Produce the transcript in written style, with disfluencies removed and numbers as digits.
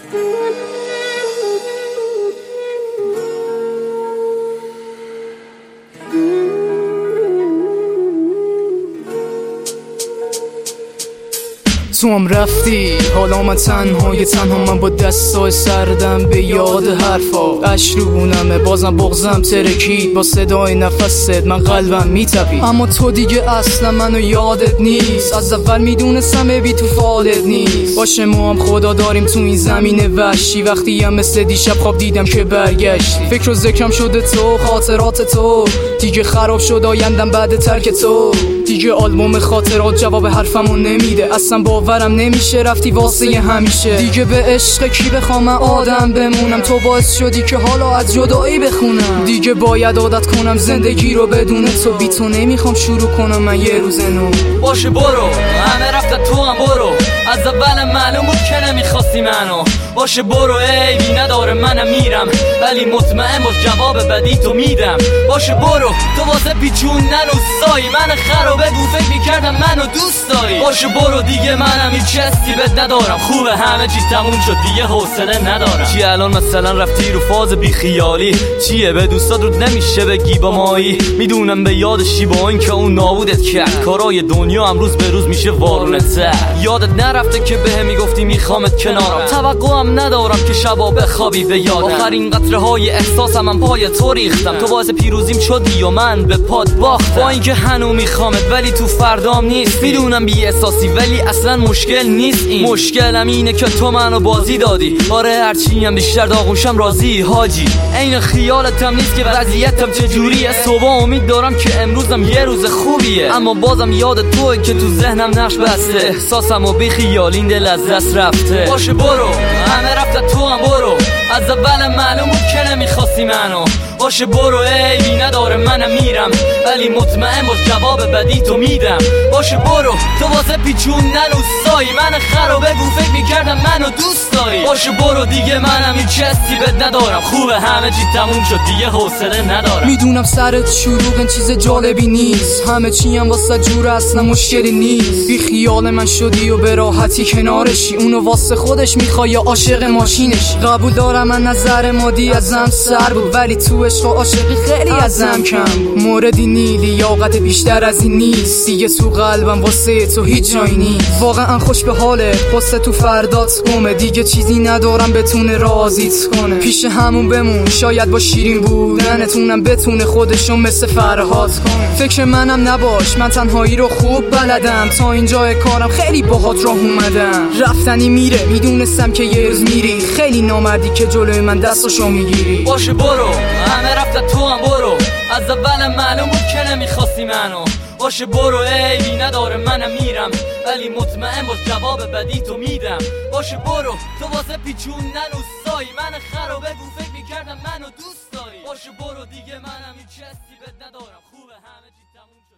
تو هم رفتی حالا من تنها من با دستای سردم به یاد حرفا اشروبونمه بازم بغزم ترکید با صدای نفست من قلبم میتپید اما تو دیگه اصلا منو یادت نیست از اول میدونستم بی تو فالت نیست باشه ما هم خدا داریم تو این زمین وحشی وقتی هم مثل دیشب خواب دیدم که برگشتی فکر و ذکرم شده تو خاطرات تو دیگه خراب شد آیندم بعد ترک تو دیگه آلبوم خاطرات جواب حرفمو نمیده اصلا باورم نمیشه رفتی واسه همیشه دیگه به عشق کی بخوام من آدم بمونم تو باعث شدی که حالا از جدایی بخونم دیگه باید عادت کنم زندگی رو بدون تو بی تو نمیخوام شروع کنم من یه روز نو باشه برو همه رفتن تو هم برو از اول معلوم بود که نمیخواستی منو باشه برو عیبی نداره منم میرم ولی مطمئن باش جواب بدی تو میدم باشه برو تو واسه پیچوندن و سایی من خرابه بود فکر میکردم منو دوست داری باشه برو دیگه منم هیچ چستی بد ندارم خوبه همه چیز تموم شد دیگه حوصله ندارم چی الان مثلا رفتی رو فاز بی خیالی چیه به دوستات رو نمیشه بگی با مایی میدونم به یادشی با این که اون نابودت کرد کارای دنیا هم روز به روز میشه وارونتر یادت نرفته که بهم میگفتی میخوامت کنارم توقعم ندارم که شبا بخوابی به یادم آخرین قطره های احساسم من پای تو ریختم تو باعث پیروزیم شدی و من به پاد باختم با اینکه هنو میخوامت ولی تو فردام نیست میدونم بی احساسی ولی اصلا مشکل نیست این مشکلم اینه که تو منو بازی دادی آره هرچی هم بیشتر داغونشم راضی حاجی عین خیالتم نیست که وضعیتم چجوریه صبح امید دارم که امروزم یه روز خوبیه اما بازم یاد توئه که تو ذهنم نقش بسته احساسم و بی خیالین دل از دست رفته باشه برو همه رفتن تو هم برو از اول معلوم بود که نمیخواستی منو باشه برو عیبی نداره منم میرم ولی مطمئن باش جواب بدی تو میدم باشه برو تو واسه پیچوندن و سایی من خرابه بود فکر میکردم منو دوست داری باشه برو دیگه منم هیچ چستی بد ندارم خوبه همه چی تموم شد دیگه حوصله ندارم میدونم سرت شلوغ چیز جالبی نیست همه چی هم واسه جور اصلا مشکلی نیست بی خیال من شدی و به راحتی کنارشی اونو واسه خودش میخوای یا عاشق ماشینش قبول دارم من نظر مادی ازم سر بود ولی تو عشق و عاشقی خیلی ازم کم بود موردی نی لیاقت بیشتر از این نیست دیگه تو قلبم واسه تو هیچ جایی نیست واقعا خوش به حاله واسه تو فردات گمه دیگه چیزی ندارم بتونه راضیت کنه پیش همون بمون شاید با شیرین بودنتونم بتونه خودشو مثل فرهاد کنه فکر منم نباش من تنهایی رو خوب بلدم تا اینجا کارم خیلی باهات راه اومدم رفتنی میره میدونستم که یه روز میری خیلی نامردی که جلوی من دستشو میگیری باشه برو همه رفتن تو هم برو از اول معلوم بود که نمیخواستی منو باشه برو عیبی نداره منم میرم ولی مطمئن باش جواب بدی تو میدم باشه برو تو واسه پیچوندن و سایی من خرابه بود فکر میکردم منو دوست داری باشه برو دیگه منم هیچ چستی بد ندارم خوبه همه چی تموم شد